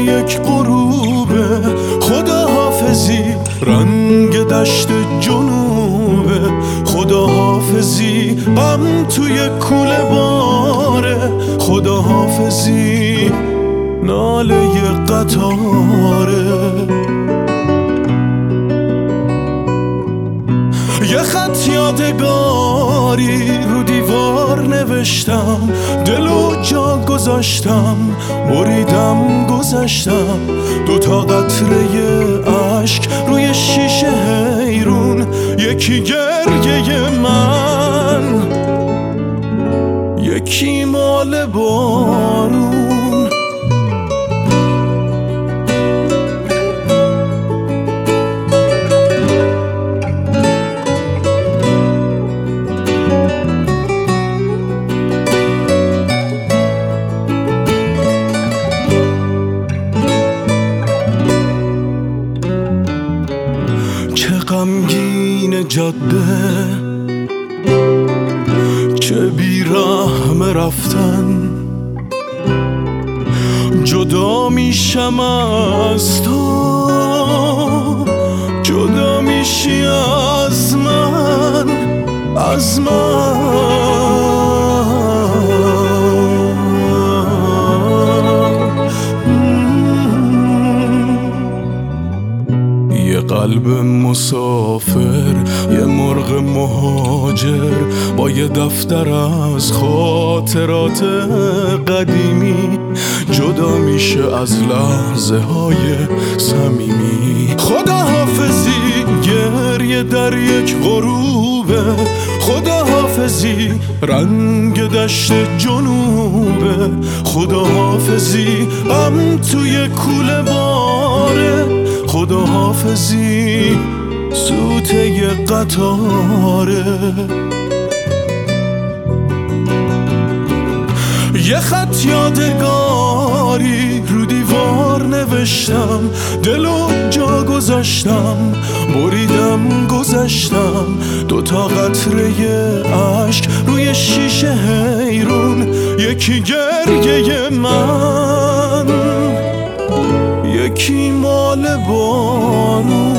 یک غروبه، خداحافظی رنگ دشت جنوبه، خداحافظی غم توی کوله باره، خداحافظی ناله قطاره. یه خط یادگاری رو دیوار نوشتم، دلو جا گذاشتم، بریدم گذشتم، دوتا قطره عشق روی شیشه حیرون، یکی گریه من، یکی مال بارون. غمگین جاده، چه بیرحم رفتن، جدا میشم از تو، جدا میشی از من، از قلب مسافر، یه مرغ مهاجر با یه دفتر از خاطرات قدیمی، جدا میشه از لحظه های صمیمی. خداحافظی گریه در یک غروبه، خداحافظی رنگ دشت جنوبه، خداحافظی غم توی کوله باره، خداحافظی سوته قطاره. یه خط یادگاری رو دیوار نوشتم، دلو جا گذاشتم، بریدم گذشتم، دوتا قطره عشق روی شیشه حیرون، یکی گریه من، یکی مال بارون.